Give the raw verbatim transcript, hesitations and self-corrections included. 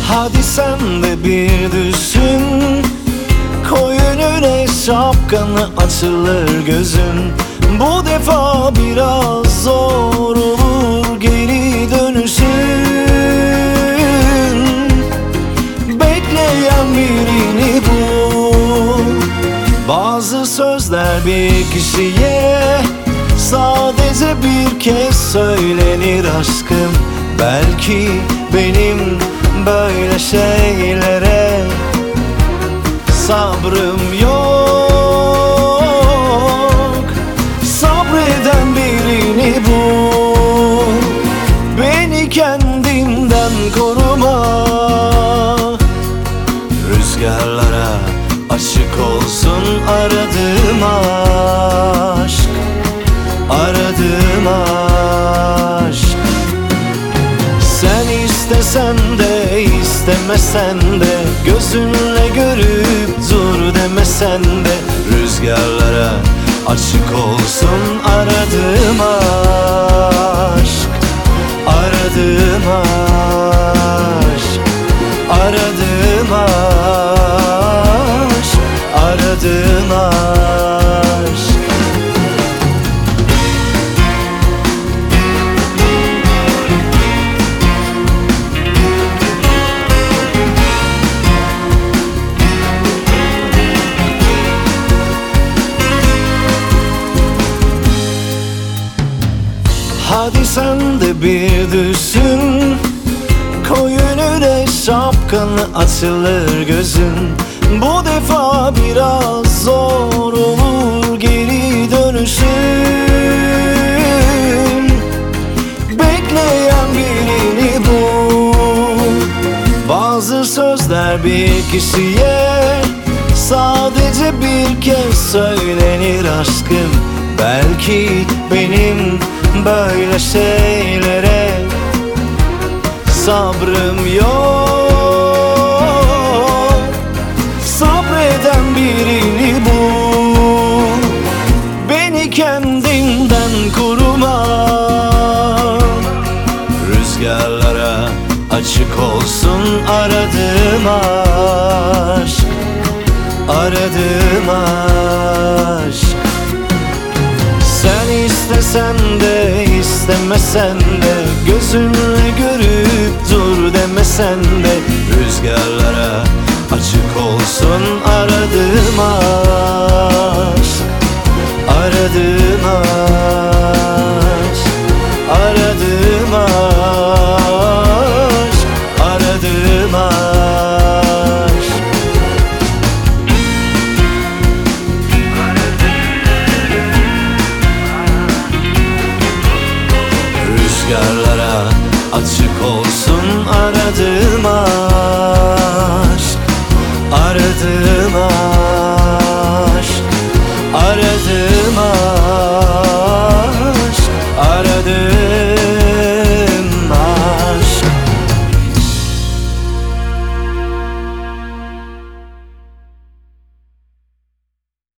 Hadi sen de bir düşün, koy önüne şapkanı, açılır gözün. Bu defa biraz zor olur geri dönüşün. Bekleyen birini bul. Bazı sözler bir kişiye sadece bir kez söylenir aşkım. Belki benim böyle şeylere sabrım yok. Sabreden birini bul, beni kendimden koruma. Rüzgarlara açık olsun aradığım aşk, aradığım aşk. Sen istesen de istemesen de, gözünle görüp dur demesen de, rüzgarlara açık olsun aradığım aşk, aradığım aşk, aradığım aşk, aradığım aşk. Hadi sen de bir düşün, koy önüne şapkanı, açılır gözün. Bu defa biraz zor olur geri dönüşün. Bekleyen birini bul. Bazı sözler bir kişiye sadece bir kez söylenir aşkım. Belki benim böyle şeylere sabrım yok. Sabreden birini bul, beni kendimden koruma. Rüzgarlara açık olsun aradığım aşk, aradığım aşk. Sen istesen de istemesen de, gözünle görüp dur demesen de, rüzgarlara açık olsun aradığım aşk, aradığım aşk, aradığım aşk, aradığım aşk. Rüzgarlara açık olsun aradığım aşk, aradığım